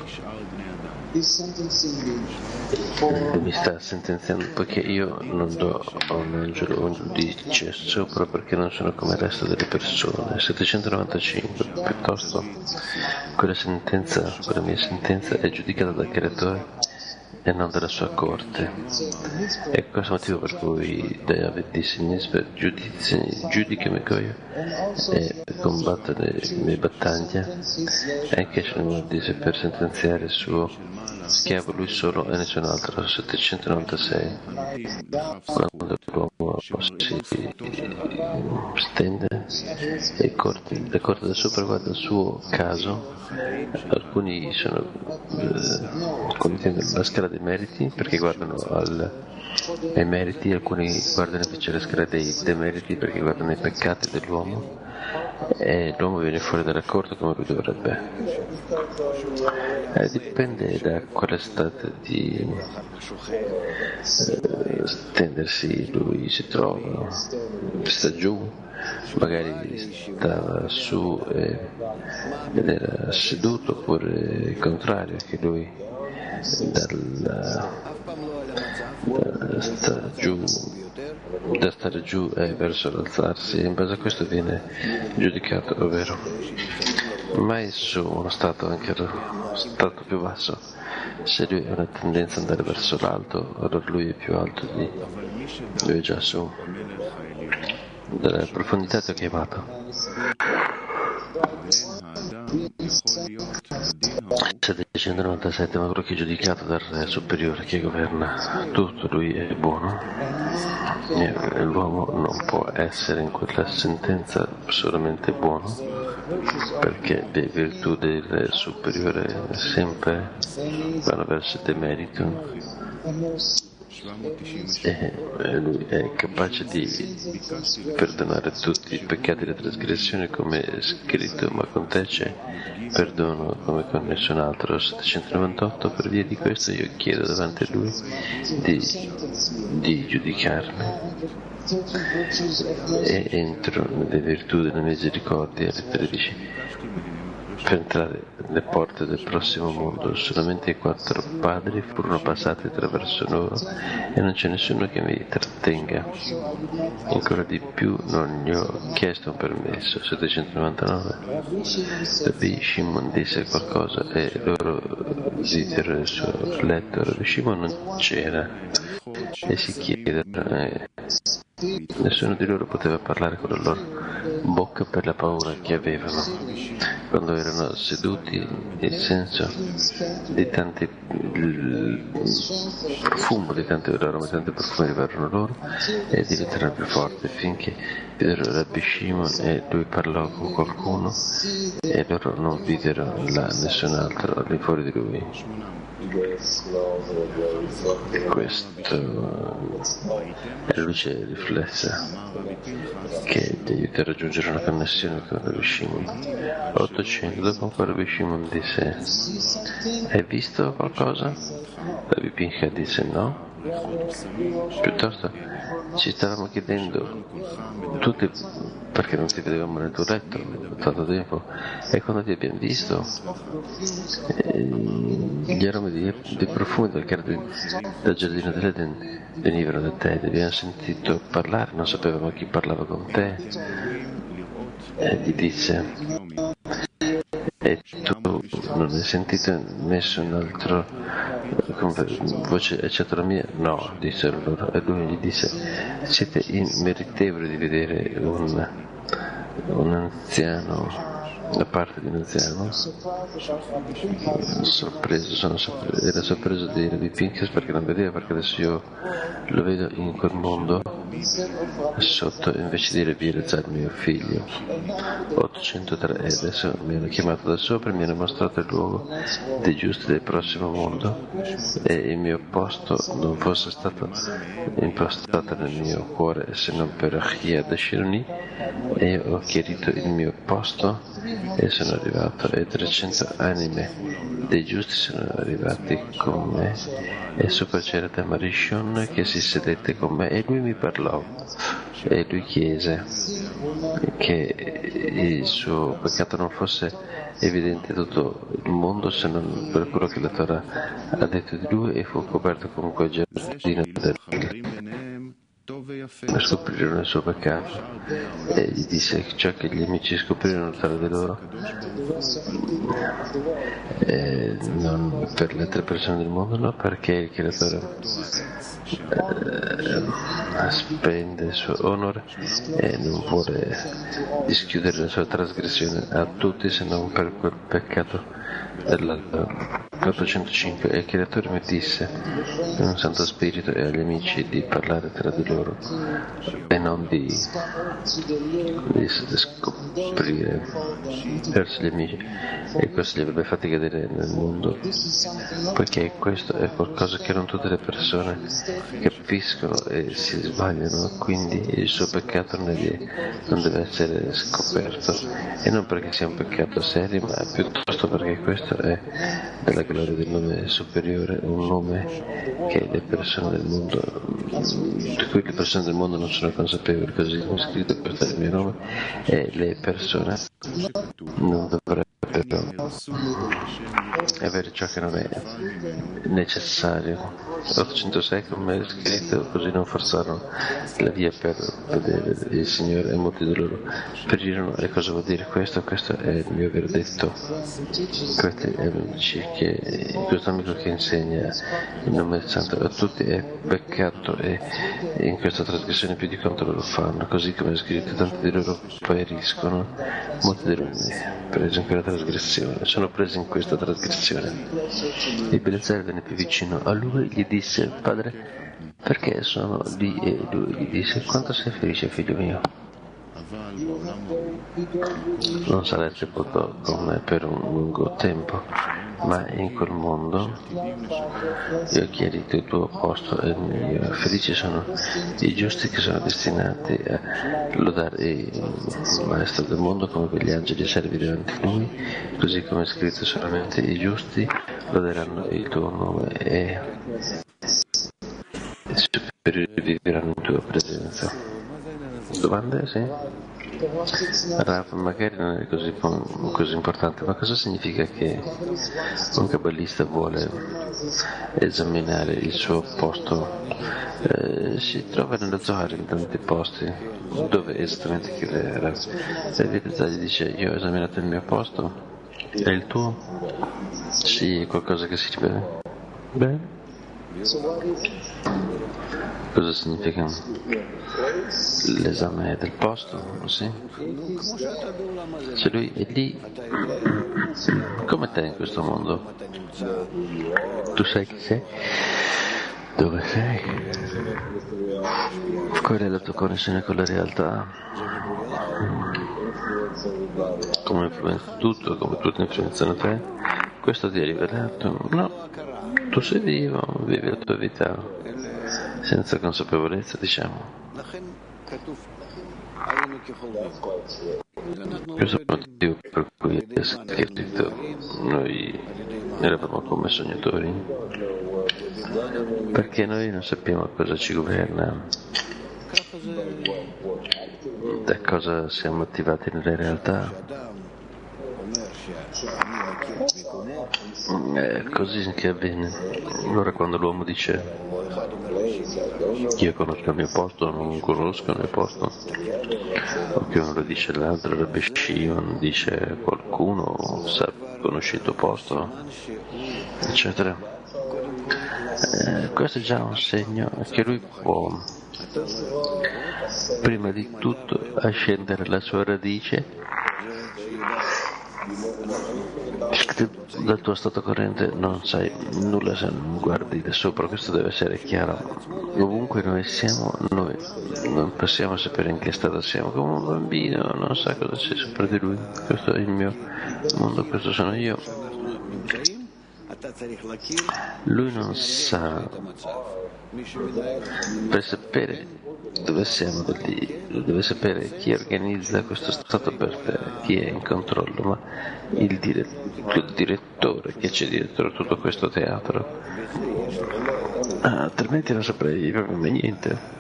mi sta sentenziando poiché io non do a un angelo un giudizio sopra perché non sono come il resto delle persone. settecentonovantacinque, piuttosto quella sentenza, quella mia sentenza è giudicata dal creatore e non dalla sua corte. E questo è il motivo per cui David disse: giudicami Goio e combatte le mie battaglie. E anche Shlomo disse per sentenziare il suo schiavo lui solo e nessun altro. settecentonovantasei, quando l'uomo si stende e corte, le corte da sopra guarda il suo caso, alcuni sono eh, alcuni tendono la scala dei meriti perché guardano al, ai meriti, alcuni guardano invece la scala dei demeriti perché guardano ai peccati dell'uomo, e l'uomo viene fuori dalla corte come lui dovrebbe. Eh, dipende da quale stato di eh, stendersi lui si trova, sta giù, magari stava su eh, ed era seduto, oppure il contrario, che lui dalla, da, sta giù, da stare giù e verso l'alzarsi, e in base a questo viene giudicato, ovvero mai su uno stato, anche lo stato più basso. Se lui ha una tendenza ad andare verso l'alto, allora lui è più alto di lui, è già su dalla profondità ti ho chiamato. settecentonovantasette, ma quello che è giudicato dal re superiore che governa tutto, lui è buono, e l'uomo non può essere in quella sentenza solamente buono, perché le virtù del re superiore sempre vanno verso il demerito, e lui è capace di perdonare tutti i peccati e le trasgressioni come è scritto, ma con te c'è perdono come con nessun altro. settecentonovantotto, per via di questo io chiedo davanti a lui di, di giudicarmi e entro nelle virtù della misericordia. Le tredici, per entrare nelle porte del prossimo mondo solamente i quattro padri furono passati attraverso loro e non c'è nessuno che mi trattenga. Ancora di più non gli ho chiesto un permesso. settecentonovantanove, Rabbi Shimon disse qualcosa e loro videro il suo letto. Rabbi Shimon non c'era e si chiedero eh, Nessuno di loro poteva parlare con la loro bocca per la paura che avevano. Quando erano seduti, il senso di tanti il profumo di tanti aromi, tanti profumi arrivarono loro e diventarono più forti finché videro Rabbi Shimon e lui parlò con qualcuno e loro non videro là nessun altro al di fuori di lui. Questo è la luce riflessa che ti aiuta a raggiungere una connessione con Rabbi Shimon. ottocento, dopo ancora Rabbi Shimon disse: hai visto qualcosa? Rabbi Pincha disse no. Piuttosto ci stavamo chiedendo tutti perché non ti vedevamo nel tuo letto per tanto tempo, e quando ti abbiamo visto eh, gli aromi di, di profumi del, del giardino dell'Eden venivano da te, ti abbiamo sentito parlare, non sapevamo chi parlava con te, e gli disse: e tu non hai sentito nessun altro voce eccetto la mia? No, dissero loro, e lui gli disse: siete meritevoli di vedere un, un anziano da parte di un anziano. Sorpreso, sono sorpreso, era sorpreso di Rabbi Pinchas perché non vedeva, perché adesso io lo vedo in quel mondo sotto, invece di Rabbi Elazar, mio figlio. ottocentotre, e adesso mi hanno chiamato da sopra e mi hanno mostrato il luogo dei giusti del prossimo mondo, e il mio posto non fosse stato impostato nel mio cuore se non per Achia da Shironi, e ho chiarito il mio posto e sono arrivato, e trecento anime dei giusti sono arrivati con me, e sopra c'era Tamarishon che si sedette con me e lui mi parlò, e lui chiese che il suo peccato non fosse evidente a tutto il mondo se non per quello che la Torah ha detto di lui, e fu coperto con quel giardino del scoprirono il suo peccato, e gli disse ciò che gli amici scoprirono tra di loro, e non per le altre persone del mondo, no, perché il creatore eh, spende il suo onore e non vuole dischiudere la sua trasgressione a tutti se non per quel peccato dell'ottocentocinque. E il creatore mi disse in un santo spirito e agli amici di parlare tra di loro e non di, di scoprire verso gli amici, e questo li avrebbe fatti cadere nel mondo, perché questo è qualcosa che non tutte le persone capiscono e si sbagliano, quindi il suo peccato non, è, non deve essere scoperto, e non perché sia un peccato serio, ma piuttosto perché questo è della gloria del nome superiore, un nome che le persone del mondo, di cui le persone del mondo non sono consapevoli, così come è scritto, questo è il mio nome, e le persone non dovrebbero avere ciò che non è necessario. ottocentosei, come è scritto, così non forzarono la via per vedere il Signore, e molti di loro perirono. E cosa vuol dire questo? Questo è il mio verdetto. Questo è amici che questo amico che insegna il nome del Santo a tutti è peccato, e in questa trasgressione più di quanto loro fanno, così come è scritto, tanti di loro periscono, molti di loro presi in quella trasgressione, sono presi in questa trasgressione. Il Belazar venne più vicino a lui, gli disse: padre, perché sono lì? E lui gli disse: quanto sei felice, figlio mio? Non sarai sepolto con me per un lungo tempo, ma in quel mondo io ho chiarito il tuo posto e il mio. Felici sono i giusti che sono destinati a lodare il Maestro del mondo come quegli angeli servi davanti a lui, così come è scritto: solamente i giusti loderanno il tuo nome e i superiori viveranno in tua presenza. Domande? Sì? Rav, magari non è così, così importante, ma cosa significa che un kabbalista vuole esaminare il suo posto? Eh, si trova nello Zohar in tanti posti. Dove esattamente chiede Rav? E gli dice: io ho esaminato il mio posto, e il tuo? Sì, è qualcosa che si ripete. Bene. Cosa significa? L'esame del posto? Sì. Se lui è lì, come te in questo mondo. Tu sai chi sei? Dove sei? Qual è la tua connessione con la realtà? Come influenza tutto, come tutto influenzano te? Questo ti è rivelato? No, tu sei vivo, vivi la tua vita senza consapevolezza, diciamo. Questo è il motivo per cui è scritto: noi eravamo come sognatori, perché noi non sappiamo cosa ci governa, da cosa siamo attivati nella realtà. È così che avviene. Allora quando l'uomo dice io conosco il mio posto, non conosco il mio posto, o che uno lo dice all'altro, Rabbi Shimon dice qualcuno sa, conosci il tuo posto, eccetera. Eh, questo è già un segno che lui può prima di tutto ascendere la sua radice. Dal tuo stato corrente non sai nulla se non guardi da sopra, questo deve essere chiaro. Ovunque noi siamo, noi non possiamo sapere in che stato siamo. Come un bambino non sa cosa c'è sopra di lui. Questo è il mio mondo, questo sono io. Lui non sa. Per sapere dove siamo, deve sapere chi organizza questo stato per te, chi è in controllo, ma il, dire, il direttore che c'è dietro tutto questo teatro. Ah, altrimenti non saprei proprio niente.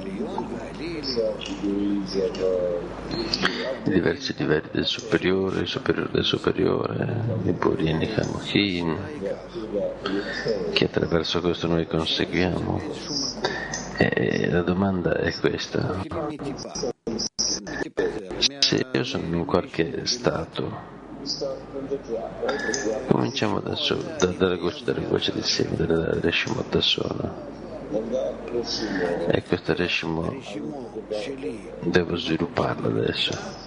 I diversi livelli del superiore, il superiore del superiore, i Borin, i Hamuchin, che attraverso questo noi conseguiamo. E la domanda è questa: se io sono in qualche stato, cominciamo da solo, da, dalla goccia, dalle gocce di seme, dalla Reshimo da sola. E questa Reshimo devo svilupparla adesso.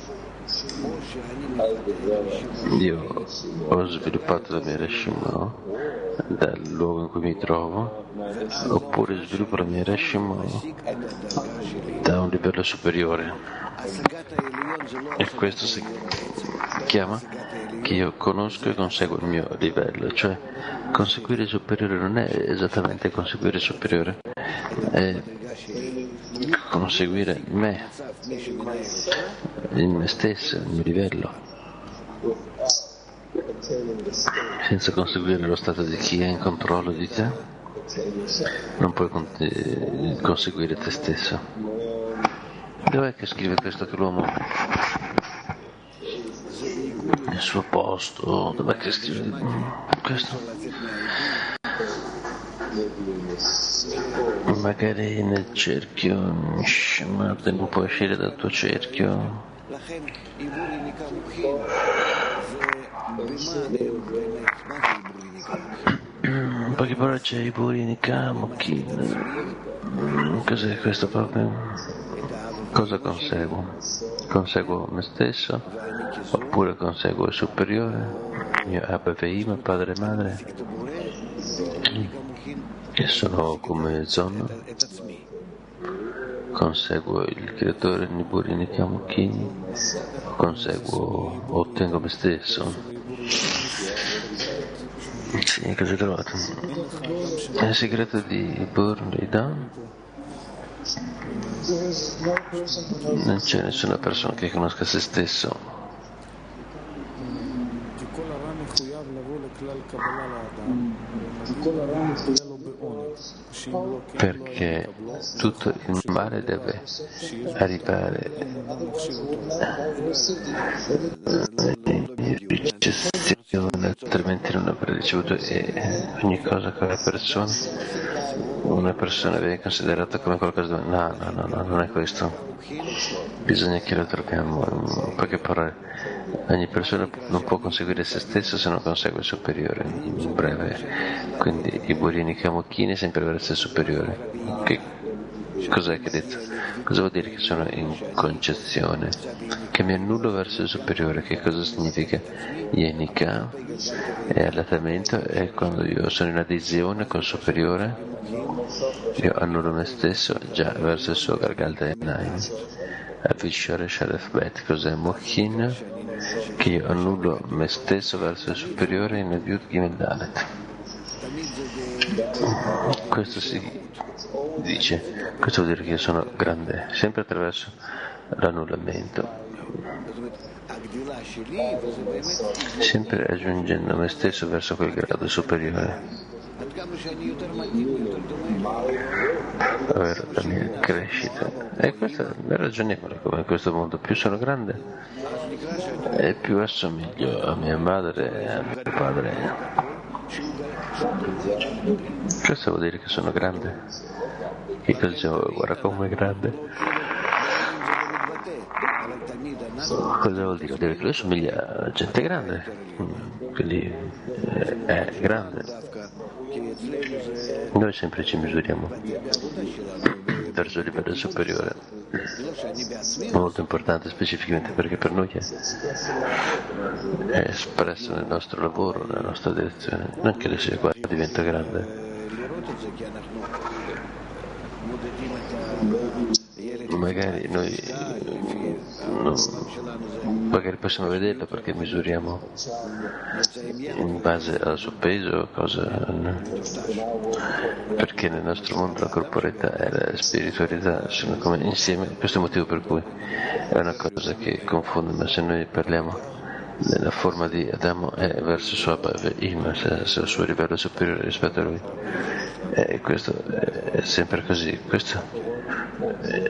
Io ho sviluppato la mia Reshimo dal luogo in cui mi trovo, oppure sviluppo la mia Reshimo da un livello superiore. E questo si chiama che io conosco e conseguo il mio livello, cioè conseguire il superiore non è esattamente conseguire il superiore, è conseguire me, il me stesso, il mio livello. Senza conseguire lo stato di chi è in controllo di te, non puoi con- conseguire te stesso. Dov'è che scrive questo che l'uomo nel suo posto? Dov'è che scrive questo? Magari nel cerchio, ma non puoi uscire dal tuo cerchio. In poche parole c'è i Borin, i Hamuchin. Cos'è questo proprio? Cosa conseguo? Conseguo me stesso, oppure conseguo il superiore, mio Abba Veima, padre e madre, che sono come Zon? Conseguo il creatore Niburin e Hamuchin, conseguo, ottengo me stesso. Sì, cosa hai trovato? È il segreto di Burn e Dan? Non c'è nessuna persona che conosca se stesso. Perché tutto il male deve arrivare concezione, altrimenti non avrei ricevuto e ogni cosa che una persona, una persona viene considerata come qualcosa di... No, no, no, no, non è questo. Bisogna che lo troviamo. In poche parole, ogni persona non può conseguire se stesso se non consegue il superiore, in breve. Quindi i burini camocchini sempre verso il superiore. Che cos'è che ha detto? Cosa vuol dire che sono in concezione? Che mi annullo verso il superiore. Che cosa significa? Yenika è allattamento, e quando io sono in adesione col superiore, io annullo me stesso già verso il suo Gargalta Enaim. Avishare Sharef Bet, cos'è Mochin? Che io annullo me stesso verso il superiore in Abiut Gimel Dalet. Questo si dice, questo vuol dire che io sono grande, sempre attraverso l'annullamento, sempre aggiungendo me stesso verso quel grado superiore, ovvero la mia crescita. E questo è ragionevole, come in questo mondo più sono grande e più assomiglio a mia madre e a mio padre. Questo vuol dire che sono grande. Che cosa diciamo? Guarda come è grande. Cosa vuol dire? Vuol dire che lui somiglia a gente grande, quindi è grande. Noi sempre ci misuriamo verso il livello superiore, molto importante specificamente perché per noi è, è espresso nel nostro lavoro, nella nostra direzione, non che sia qua diventa grande. Magari noi non, magari possiamo vederlo perché misuriamo in base al suo peso, cosa, perché nel nostro mondo la corporeità e la spiritualità sono come insieme. Questo è il motivo per cui è una cosa che confonde, ma se noi parliamo nella forma di Adamo è verso il suo Abba-Im, se il suo livello superiore rispetto a lui, e questo è sempre così. Questo è,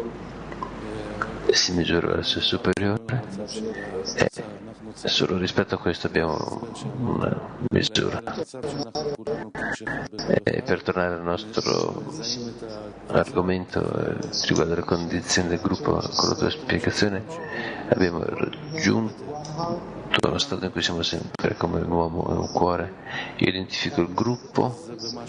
si misura verso il superiore e solo rispetto a questo abbiamo una misura. E per tornare al nostro argomento eh, riguardo alle condizioni del gruppo, con la tua spiegazione abbiamo raggiunto uno stato in cui siamo sempre come un uomo e un cuore. Io identifico il gruppo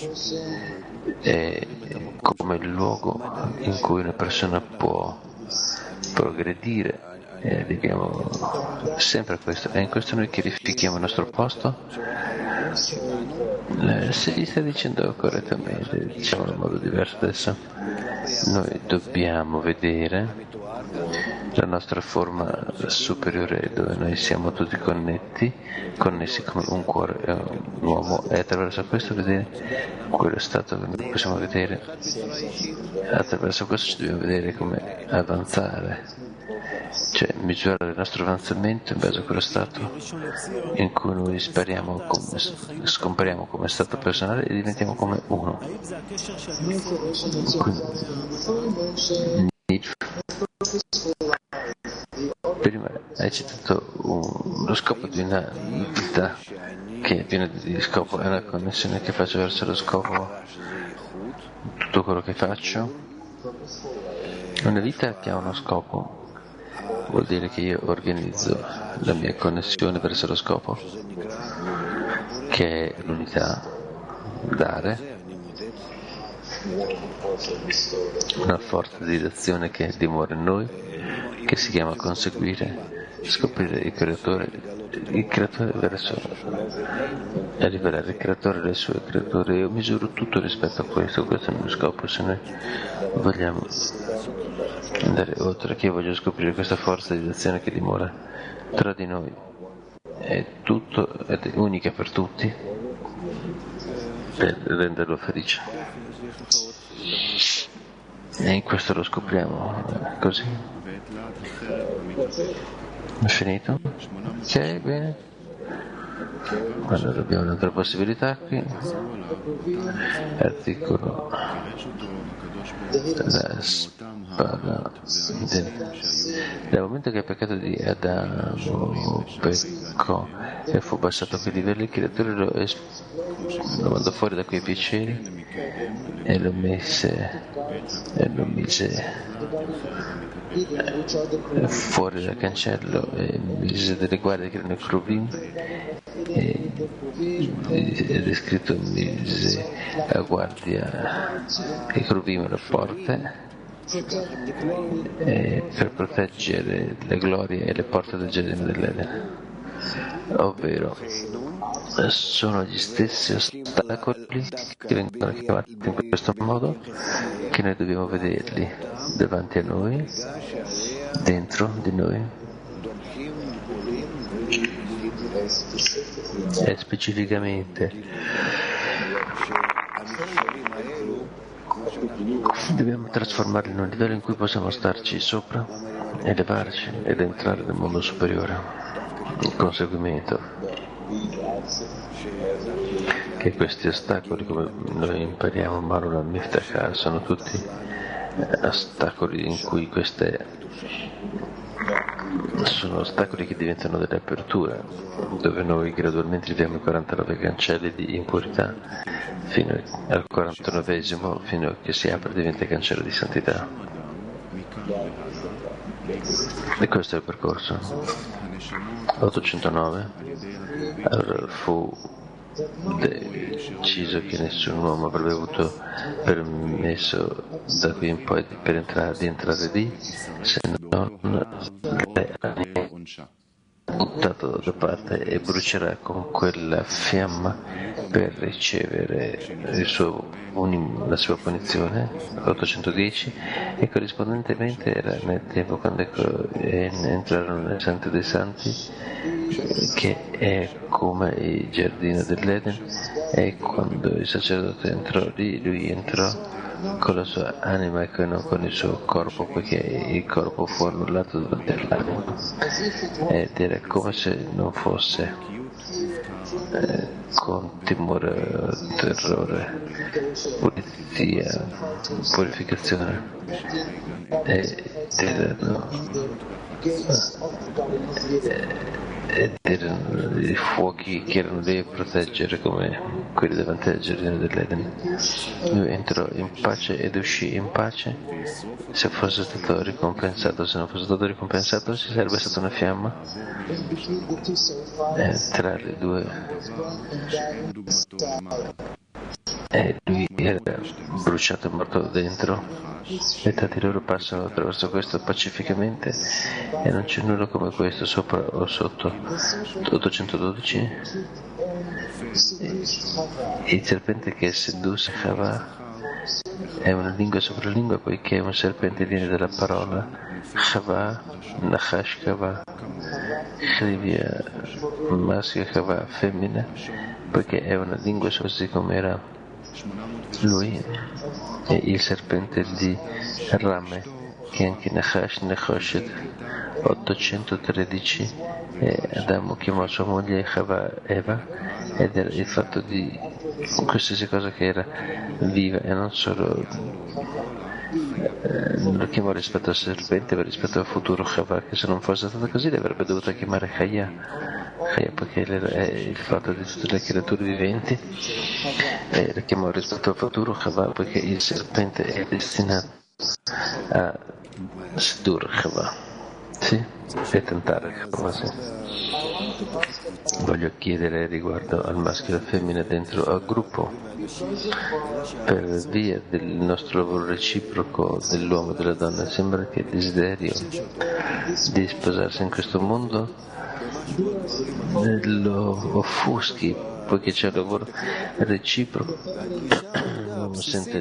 e come il luogo in cui una persona può progredire, e arriviamo sempre a questo. E in questo noi chiarifichiamo il nostro posto. Se gli stai dicendo correttamente, diciamo in modo diverso adesso, noi dobbiamo vedere la nostra forma superiore dove noi siamo tutti connetti, connessi come un cuore e un uomo, e attraverso questo vedere quello stato che noi possiamo vedere. Attraverso questo ci dobbiamo vedere come avanzare, cioè misurare il nostro avanzamento in base a quello stato in cui noi spariamo come, scompariamo come stato personale e diventiamo come uno. Quindi, prima hai citato un, lo scopo di una vita che è piena di scopo, è una connessione che faccio verso lo scopo. Tutto quello che faccio, una vita che ha uno scopo, vuol dire che io organizzo la mia connessione verso lo scopo, che è l'unità, dare, una forza di azione che dimora in noi, che si chiama conseguire, scoprire il creatore, il creatore verso e rivelare il creatore del suo creatore. Io misuro tutto rispetto a questo, questo è il mio scopo. Se noi vogliamo andare oltre, che io voglio scoprire questa forza di azione che dimora tra di noi, è tutto ed è unica per tutti, per renderlo felice. E in questo lo scopriamo così. È finito? Ok, bene. Allora abbiamo un'altra possibilità qui. Articolo la spada del, dal momento che il peccato di Adamo peccò e fu passato a quei livelli, il creatore lo, es- lo mandò fuori da quei piaceri e lo mise e lo mise fuori dal cancello e mise delle guardie che erano i crubim e, ed è scritto mise a guardia i crubim alle porte e per proteggere le glorie e le porte del giardino dell'Eden, ovvero sono gli stessi ostacoli che vengono chiamati in questo modo che noi dobbiamo vederli davanti a noi, dentro di noi e specificamente dobbiamo trasformarli in un livello in cui possiamo starci sopra, elevarci ed entrare nel mondo superiore. Il conseguimento che questi ostacoli, come noi impariamo Marula Miftachar, sono tutti ostacoli in cui queste sono ostacoli che diventano delle aperture, dove noi gradualmente viviamo i quarantanove cancelli di impurità fino al quarantanovesimo, fino a che si apre e diventa il cancello di santità. E questo è il percorso. ottocentonove allora fu deciso che nessun uomo avrebbe avuto permesso da qui in poi per entrare, di entrare lì se non buttato da parte e brucerà con quella fiamma per ricevere il suo, la sua punizione, ottocentodieci, e corrispondentemente era nel tempo quando entrarono nel Santo dei Santi, che è come il giardino dell'Eden, e quando il sacerdote entrò lì, lui entrò con la sua anima e non con il suo corpo, poiché il corpo fu annullato durante l'anima, ed era come se non fosse eh, con timore, terrore, pulizia, purificazione, ed erano, ed erano i fuochi che erano lì a proteggere come quelli davanti al giardino dell'Eden. Lui entrò in pace ed uscì in pace. Se fosse stato ricompensato, se non fosse stato ricompensato, ci sarebbe stata una fiamma eh, tra le due, e lui era bruciato e morto dentro. Metà di loro passano attraverso questo pacificamente e non c'è nulla come questo sopra o sotto. ottocentododici il serpente che sedusse Chava è una lingua sopra lingua, poiché un serpente viene dalla parola Chava, Nachash Chava, Shrivia maschio, Chava femmina, poiché è una lingua così come era lui, e il serpente di Rame, che anche Nachash Nechoshet. Ottocentotredici e Adamo chiamò sua moglie Chava Eva, ed era il fatto di qualsiasi cosa che era viva, e non solo eh, non lo chiamò rispetto al serpente, ma rispetto al futuro Chava, che se non fosse stato così le avrebbe dovuto chiamare Chaya, Chaya perché è il fatto di tutte le creature viventi, e la chiamò rispetto al futuro Chava perché il serpente è destinato a sedurre Chava. Sì, e tentare cosa. Voglio chiedere riguardo al maschio e alla femmina dentro al gruppo, per via del nostro lavoro reciproco dell'uomo e della donna. Sembra che il desiderio di sposarsi in questo mondo lo offuschi, poiché c'è un lavoro reciproco. L'uomo sente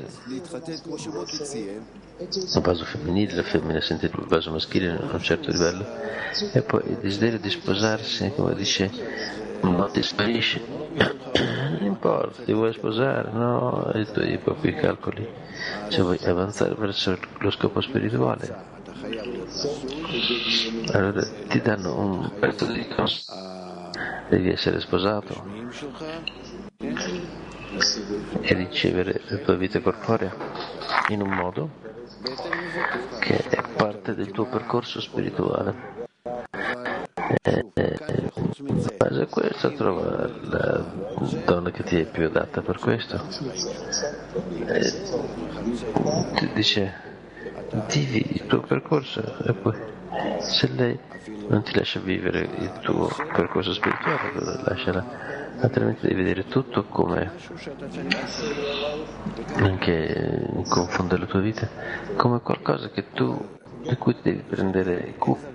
il vaso femminile, la femmina sente il vaso maschile a un certo livello, e poi il desiderio di sposarsi, come dice, non ti sparisce, non importa, ti vuoi sposare, no, e tu i propri calcoli, se vuoi avanzare verso lo scopo spirituale, allora ti danno un pezzo di cose, devi essere sposato e ricevere la tua vita corporea. in un modo che è parte del tuo percorso spirituale. E, e, in base a questo trova la donna che ti è più adatta per questo. E ti dice vivi il tuo percorso e poi se lei non ti lascia vivere il tuo percorso spirituale, lasciala, altrimenti devi vedere tutto come anche confondere la tua vita come qualcosa che tu di cui ti devi prendere cura,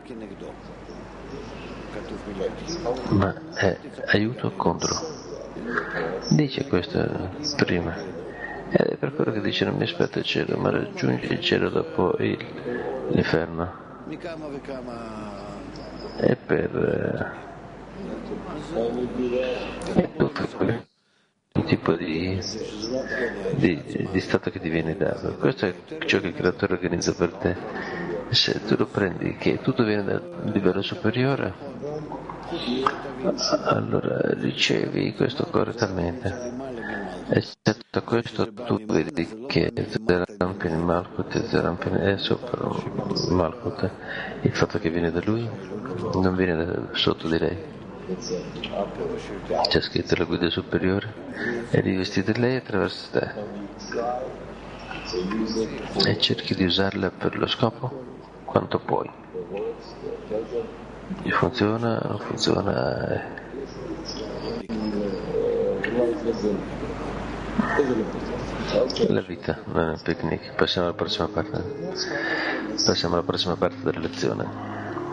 ma è aiuto contro. Dice questo prima ed è per quello che dice non mi aspetta il cielo ma raggiungi il cielo dopo il, l'inferno. E per eh, un tipo di, di, di stato che ti viene dato. Questo è ciò che il creatore organizza per te. Se tu lo prendi che tutto viene da un livello superiore, allora ricevi questo correttamente. Eccetto a questo tu vedi che Zerampin Malkut Zerampin è sopra Malkut, il fatto che viene da lui non viene da sotto di lei. C'è scritto la guida superiore è rivestita lei attraverso te e cerchi di usarla per lo scopo quanto puoi. Funziona, non funziona. Eh. La vita non è un picnic. Passiamo alla prossima parte. Passiamo alla prossima parte della lezione.